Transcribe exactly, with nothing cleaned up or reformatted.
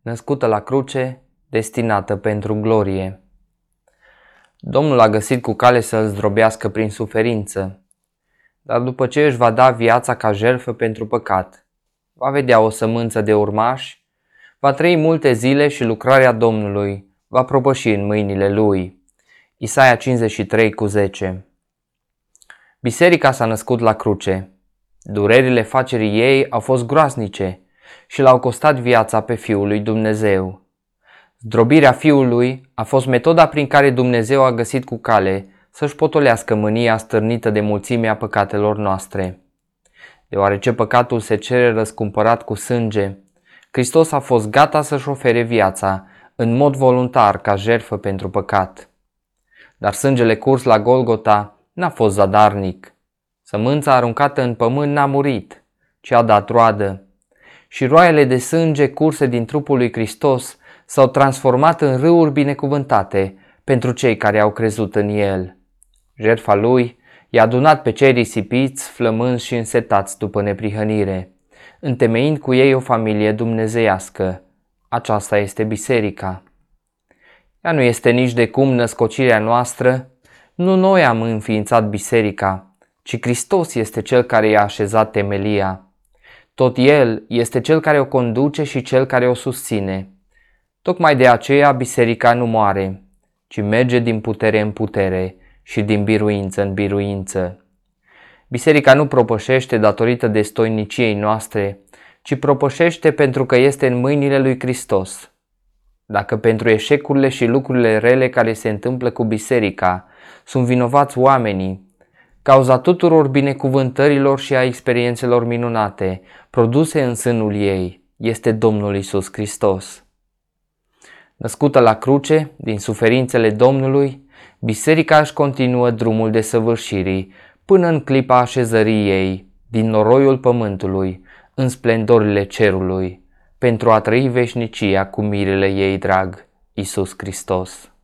născută la cruce, destinată pentru glorie. Domnul a găsit cu cale să îl zdrobească prin suferință, dar după ce își va da viața ca jertfă pentru păcat, va vedea o sămânță de urmași, va trăi multe zile și lucrarea Domnului va propăși în mâinile lui. Isaia cincizeci și trei cu zece. Biserica s-a născut la cruce. Durerile facerii ei au fost groaznice și l-au costat viața pe Fiul lui Dumnezeu. Zdrobirea Fiului a fost metoda prin care Dumnezeu a găsit cu cale să-și potolească mânia stârnită de mulțimea păcatelor noastre. Deoarece păcatul se cere răscumpărat cu sânge, Hristos a fost gata să-și ofere viața în mod voluntar ca jertfă pentru păcat. Dar sângele curs la Golgota n-a fost zadarnic. Sămânța aruncată în pământ n-a murit, ci a dat roadă. Și roaiele de sânge curse din trupul lui Hristos s-au transformat în râuri binecuvântate pentru cei care au crezut în El. Jertfa Lui i-a adunat pe cei risipiți, flămânzi și însetați după neprihănire, întemeind cu ei o familie dumnezeiască. Aceasta este biserica. Ea nu este nici de cum născocirea noastră, nu noi am înființat biserica, ci Hristos este Cel care i-a așezat temelia. Tot El este Cel care o conduce și Cel care o susține. Tocmai de aceea biserica nu moare, ci merge din putere în putere și din biruință în biruință. Biserica nu propășește datorită destoiniciei noastre, ci propășește pentru că este în mâinile lui Hristos. Dacă pentru eșecurile și lucrurile rele care se întâmplă cu biserica sunt vinovați oamenii, cauza tuturor binecuvântărilor și a experiențelor minunate produse în sânul ei este Domnul Iisus Hristos. Născută la cruce, din suferințele Domnului, biserica își continuă drumul desăvârșirii până în clipa așezării ei, din noroiul pământului, în splendorile cerului, pentru a trăi veșnicia cu mirele ei drag, Iisus Hristos.